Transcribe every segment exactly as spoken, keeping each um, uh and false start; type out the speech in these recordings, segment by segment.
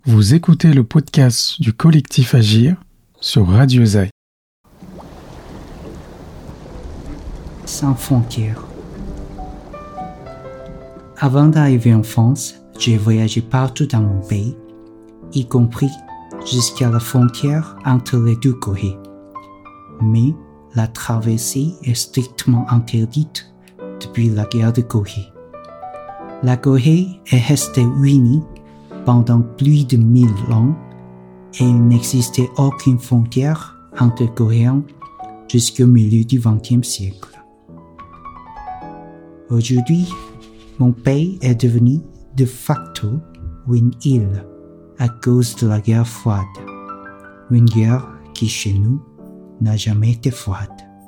Vous écoutez le podcast du collectif Agir sur Radio Zai. Sans frontières. Avant d'arriver en France, j'ai voyagé partout dans mon pays, y compris jusqu'à la frontière entre les deux Corées. Mais la traversée est strictement interdite depuis la guerre de Corée. La Corée est restée unie pendant plus de mille ans et il n'existait aucune frontière entre Coréens jusqu'au milieu du vingtième siècle. Aujourd'hui, mon pays est devenu de facto une île à cause de la guerre froide, une guerre qui chez nous n'a jamais été froide.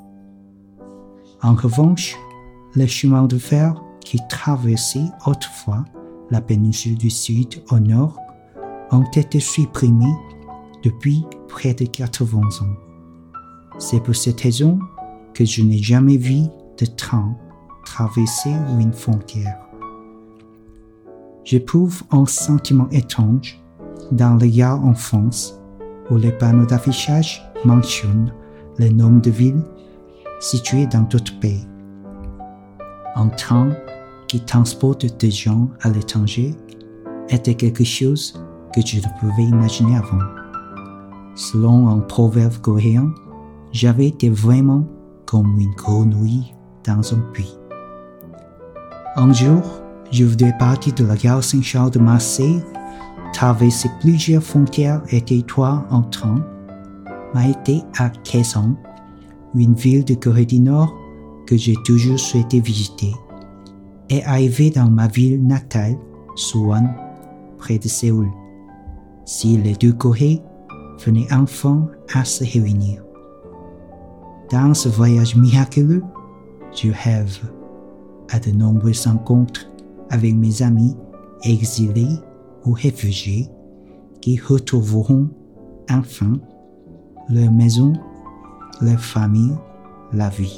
En revanche, les chemins de fer qui traversaient autrefois la péninsule du Sud au nord ont été supprimés depuis près de quatre-vingts ans. C'est pour cette raison que je n'ai jamais vu de train traverser une frontière. J'éprouve un sentiment étrange dans les gares en France où les panneaux d'affichage mentionnent les noms de villes situées dans d'autres pays. Un train qui transporte des gens à l'étranger était quelque chose que je ne pouvais imaginer avant. Selon un proverbe coréen, j'avais été vraiment comme une grenouille dans un puits. Un jour, je voudrais partir de la gare Saint-Charles de Marseille, traverser plusieurs frontières et territoires en train, m'arrêter à Kaesong, une ville de Corée du Nord que j'ai toujours souhaité visiter, et arriver dans ma ville natale, Suwon, près de Séoul, si les deux Corées venaient enfin à se réunir. Dans ce voyage miraculeux, je rêve à de nombreuses rencontres avec mes amis exilés ou réfugiés qui retrouveront enfin leur maison, leur famille, la vie.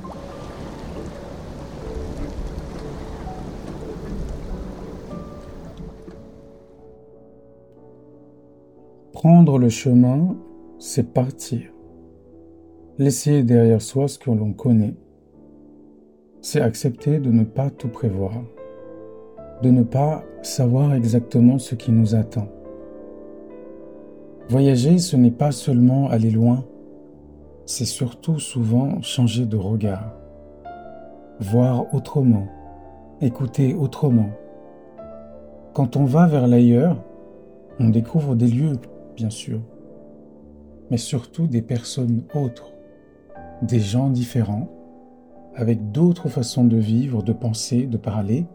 Prendre le chemin, c'est partir. Laisser derrière soi ce que l'on connaît. C'est accepter de ne pas tout prévoir, de ne pas savoir exactement ce qui nous attend. Voyager, ce n'est pas seulement aller loin, c'est surtout souvent changer de regard, voir autrement, écouter autrement. Quand on va vers l'ailleurs, on découvre des lieux, bien sûr, mais surtout des personnes autres, des gens différents, avec d'autres façons de vivre, de penser, de parler.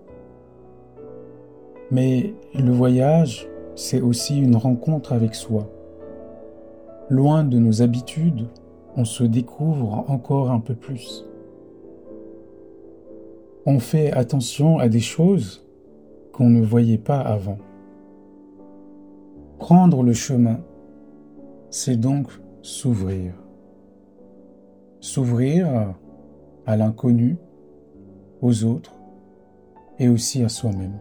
Mais le voyage, c'est aussi une rencontre avec soi. Loin de nos habitudes, on se découvre encore un peu plus. On fait attention à des choses qu'on ne voyait pas avant. Prendre le chemin, c'est donc s'ouvrir. S'ouvrir à l'inconnu, aux autres et aussi à soi-même.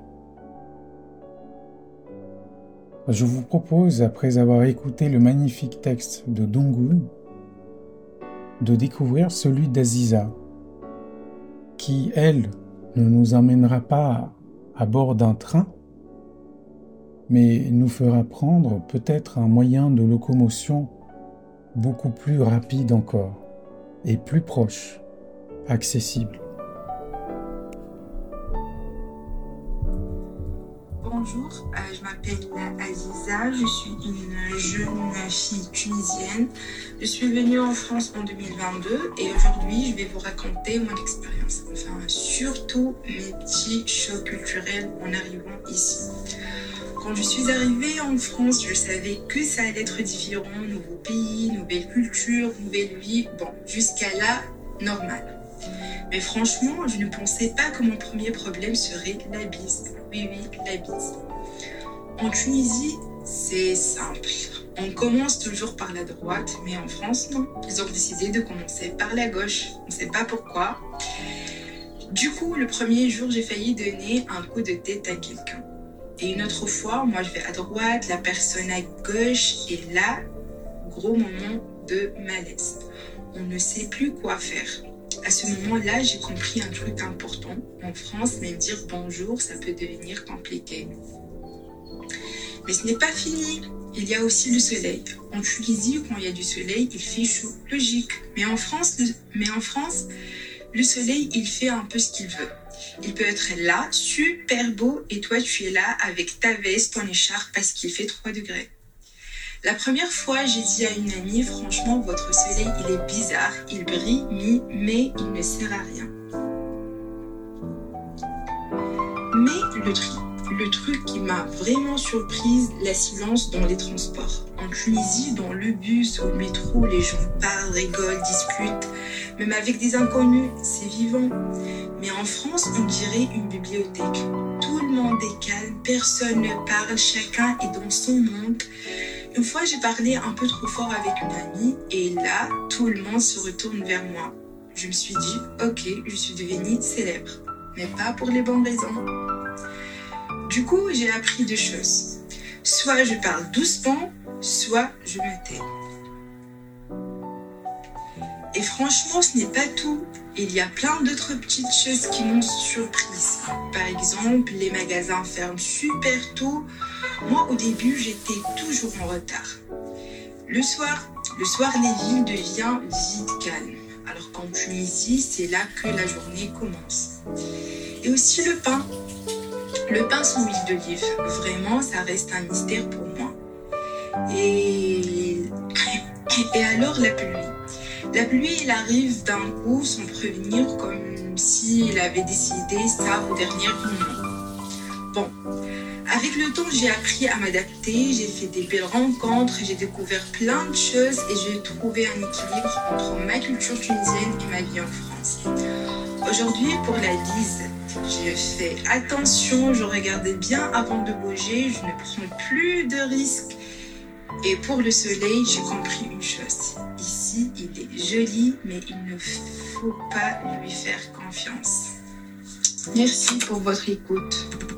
Je vous propose, après avoir écouté le magnifique texte de Donghoon, de découvrir celui d'Aziza, qui, elle, ne nous emmènera pas à bord d'un train, mais nous fera prendre peut-être un moyen de locomotion beaucoup plus rapide encore et plus proche, accessible. Bonjour, euh, je m'appelle Aziza, je suis une jeune fille tunisienne. Je suis venue en France en deux mille vingt-deux et aujourd'hui je vais vous raconter mon expérience, enfin surtout mes petits chocs culturels en arrivant ici. Quand je suis arrivée en France, je savais que ça allait être différent, nouveau pays, nouvelle culture, nouvelle vie, bon, jusqu'à là, normal. Mais franchement, je ne pensais pas que mon premier problème serait la bise. Oui, oui, la bise. En Tunisie, c'est simple. On commence toujours par la droite, mais en France, non. Ils ont décidé de commencer par la gauche. On ne sait pas pourquoi. Du coup, le premier jour, j'ai failli donner un coup de tête à quelqu'un. Et une autre fois, moi je vais à droite, la personne à gauche, et là, gros moment de malaise. On ne sait plus quoi faire. À ce moment-là, j'ai compris un truc important. En France, même dire bonjour, ça peut devenir compliqué. Mais ce n'est pas fini. Il y a aussi le soleil. En Tunisie, quand il y a du soleil, il fait chaud. Logique. Mais en France, le, mais en France, le soleil, il fait un peu ce qu'il veut. Il peut être là, super beau, et toi, tu es là avec ta veste, ton écharpe, parce qu'il fait trois degrés. La première fois, j'ai dit à une amie, franchement, votre soleil, il est bizarre, il brille, mais il ne sert à rien. Mais le, tri, le truc qui m'a vraiment surprise, la silence dans les transports. En Tunisie, dans le bus ou le métro, les gens parlent, rigolent, discutent, même avec des inconnus, c'est vivant. Mais en France, on dirait une bibliothèque. Tout le monde est calme, personne ne parle, chacun est dans son monde. Une fois, j'ai parlé un peu trop fort avec une amie et là, tout le monde se retourne vers moi. Je me suis dit, ok, je suis devenue célèbre, mais pas pour les bonnes raisons. Du coup, j'ai appris deux choses. Soit je parle doucement, soit je me tais. Et franchement, ce n'est pas tout. Il y a plein d'autres petites choses qui m'ont surprise. Par exemple, les magasins ferment super tôt. Moi, au début, j'étais toujours en retard. Le soir, le soir, les villes deviennent vite calmes. Alors qu'en Tunisie, c'est là que la journée commence. Et aussi le pain. Le pain sans huile d'olive. Vraiment, ça reste un mystère pour moi. Et, et alors, la pluie. La pluie, elle arrive d'un coup sans prévenir, comme s'il avait décidé ça au dernier moment. Bon. Avec le temps, j'ai appris à m'adapter, j'ai fait des belles rencontres, j'ai découvert plein de choses et j'ai trouvé un équilibre entre ma culture tunisienne et ma vie en France. Aujourd'hui, pour la bise, je fais attention, je regardais bien avant de bouger, je ne prends plus de risques. Et pour le soleil, j'ai compris une chose. Ici, il est joli, mais il ne faut pas lui faire confiance. Merci pour votre écoute.